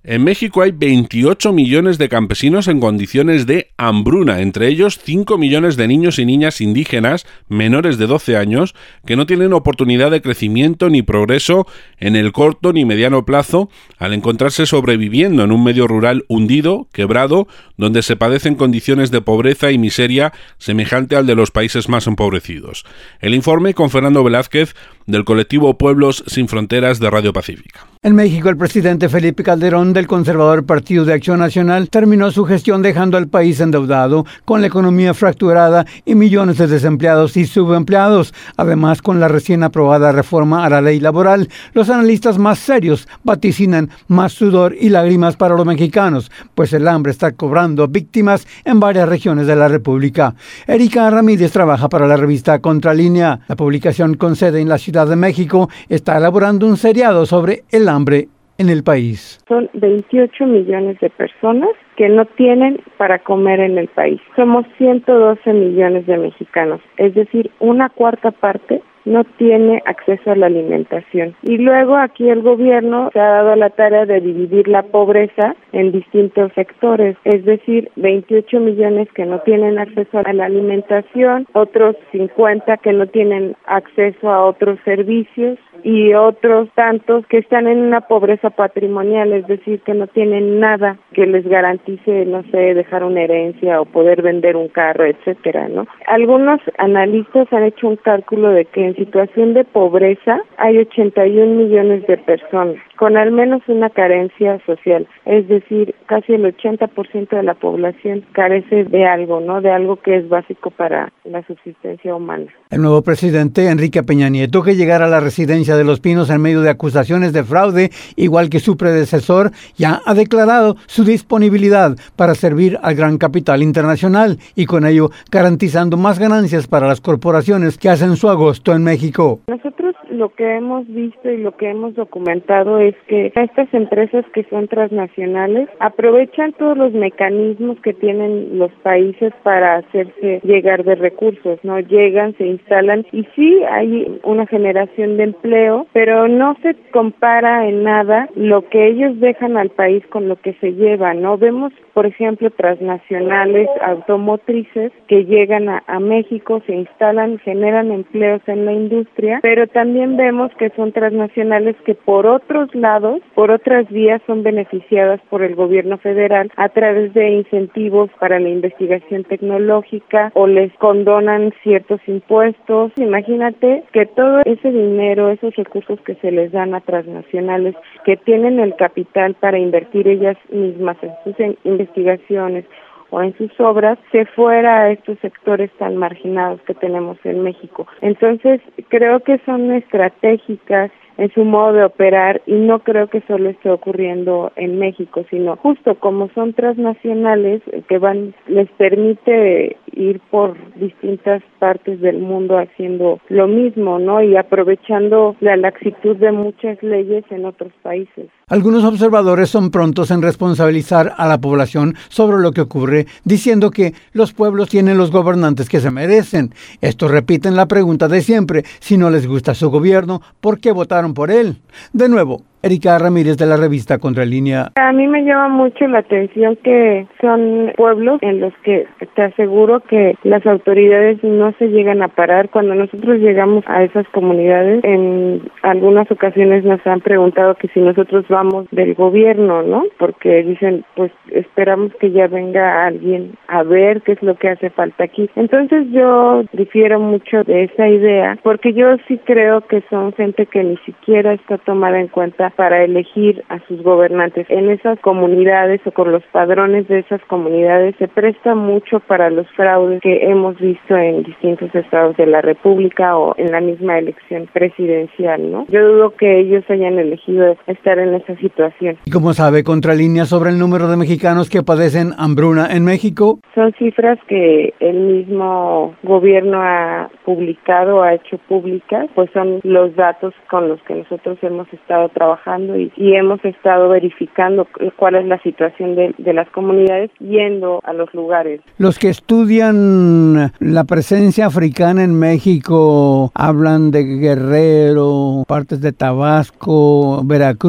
En México hay 28 millones de campesinos en condiciones de hambruna, entre ellos 5 millones de niños y niñas indígenas menores de 12 años que no tienen oportunidad de crecimiento ni progreso en el corto ni mediano plazo al encontrarse sobreviviendo en un medio rural hundido, quebrado, donde se padecen condiciones de pobreza y miseria semejante al de los países más empobrecidos. El informe con Fernando Velázquez del colectivo Pueblos Sin Fronteras de Radio Pacífica. En México, el presidente Felipe Calderón del conservador Partido de Acción Nacional terminó su gestión dejando al país endeudado, con la economía fracturada y millones de desempleados y subempleados. Además, con la recién aprobada reforma a la ley laboral, los analistas más serios vaticinan más sudor y lágrimas para los mexicanos, pues el hambre está cobrando víctimas en varias regiones de la República. Erika Ramírez trabaja para la revista Contralínea. La publicación con sede en la Ciudad de México está elaborando un seriado sobre el hambre en el país. Son 28 millones de personas que no tienen para comer en el país. Somos 112 millones de mexicanos, es decir, una cuarta parte no tiene acceso a la alimentación. Y luego aquí el gobierno se ha dado la tarea de dividir la pobreza en distintos sectores, es decir, 28 millones que no tienen acceso a la alimentación, otros 50 que no tienen acceso a otros servicios y otros tantos que están en una pobreza patrimonial, es decir, que no tienen nada que les garantice, no sé, dejar una herencia o poder vender un carro, etcétera, ¿no? Algunos analistas han hecho un cálculo de que en situación de pobreza hay 81 millones de personas con al menos una carencia social, es decir, casi el 80% de la población carece de algo, ¿no? De algo que es básico para la subsistencia humana. El nuevo presidente Enrique Peña Nieto, que llegara a la residencia de Los Pinos en medio de acusaciones de fraude, igual que su predecesor, ya ha declarado su disponibilidad para servir al gran capital internacional y con ello garantizando más ganancias para las corporaciones que hacen su agosto en México. Nosotros lo que hemos visto y lo que hemos documentado es que estas empresas que son transnacionales aprovechan todos los mecanismos que tienen los países para hacerse llegar de recursos, ¿no? Llegan, se instalan y sí hay una generación de empleo, pero no se compara en nada lo que ellos dejan al país con lo que se llevan, ¿no? Vemos, por ejemplo, transnacionales automotrices que llegan a México, se instalan, generan empleos en la industria, pero también vemos que son transnacionales que por otros lados, por otras vías son beneficiadas por el gobierno federal a través de incentivos para la investigación tecnológica o les condonan ciertos impuestos. Imagínate que todo ese dinero, esos recursos que se les dan a transnacionales que tienen el capital para invertir ellas mismas en sus investigaciones o en sus obras, se fuera a estos sectores tan marginados que tenemos en México. Entonces, creo que son estratégicas en su modo de operar y no creo que solo esté ocurriendo en México, sino justo como son transnacionales que les permite ir por distintas partes del mundo haciendo lo mismo, ¿no? Y aprovechando la laxitud de muchas leyes en otros países. Algunos observadores son prontos en responsabilizar a la población sobre lo que ocurre, diciendo que los pueblos tienen los gobernantes que se merecen. Estos repiten la pregunta de siempre: si no les gusta su gobierno, ¿por qué votaron por él? De nuevo, Erika Ramírez de la revista Contralínea. A mí me llama mucho la atención que son pueblos en los que te aseguro que las autoridades no se llegan a parar. Cuando nosotros llegamos a esas comunidades, en algunas ocasiones nos han preguntado que si nosotros vamos del gobierno, ¿no? Porque dicen, pues esperamos que ya venga alguien a ver qué es lo que hace falta aquí. Entonces yo difiero mucho de esa idea, porque yo sí creo que son gente que ni siquiera está tomada en cuenta para elegir a sus gobernantes. En esas comunidades o con los padrones de esas comunidades se presta mucho para los fraudes que hemos visto en distintos estados de la República o en la misma elección presidencial, ¿no? Yo dudo que ellos hayan elegido estar en esa situación. ¿Y cómo sabe Contralínea sobre el número de mexicanos que padecen hambruna en México? Son cifras que el mismo gobierno ha publicado, ha hecho públicas, pues son los datos con los que nosotros hemos estado trabajando y hemos estado verificando cuál es la situación de las comunidades yendo a los lugares. Los que estudian la presencia africana en México hablan de Guerrero, partes de Tabasco, Veracruz.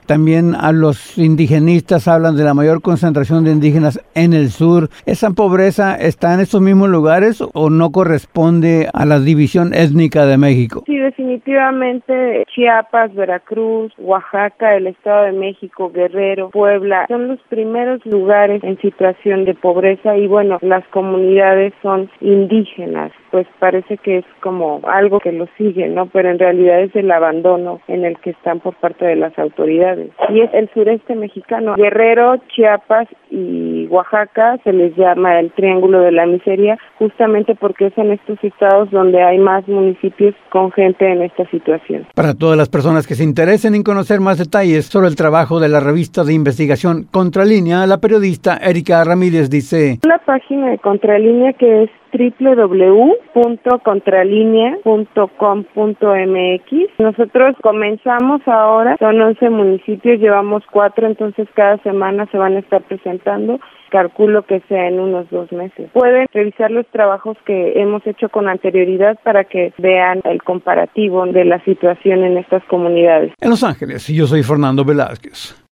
También a los indigenistas hablan de la mayor concentración de indígenas en el sur. ¿Esa pobreza está en estos mismos lugares o no corresponde a la división étnica de México? Sí, definitivamente Chiapas, Veracruz, Oaxaca, el Estado de México, Guerrero, Puebla, son los primeros lugares en situación de pobreza y bueno, las comunidades son indígenas, pues parece que es como algo que lo sigue, ¿no? Pero en realidad es el abandono en el que están por parte de las autoridades. Y es el sureste mexicano, Guerrero, Chiapas y Oaxaca, se les llama el Triángulo de la Miseria, justamente porque son estos estados donde hay más municipios con gente en esta situación. Para todas las personas que se interesen en conocer más detalles sobre el trabajo de la revista de investigación Contralínea, la periodista Erika Ramírez dice: la página de Contralínea, que es www.contralinea.com.mx. Nosotros comenzamos ahora, son 11 municipios, llevamos 4, entonces cada semana se van a estar presentando. Calculo que sea en unos 2 meses. Pueden revisar los trabajos que hemos hecho con anterioridad para que vean el comparativo de la situación en estas comunidades. En Los Ángeles, yo soy Fernando Velázquez.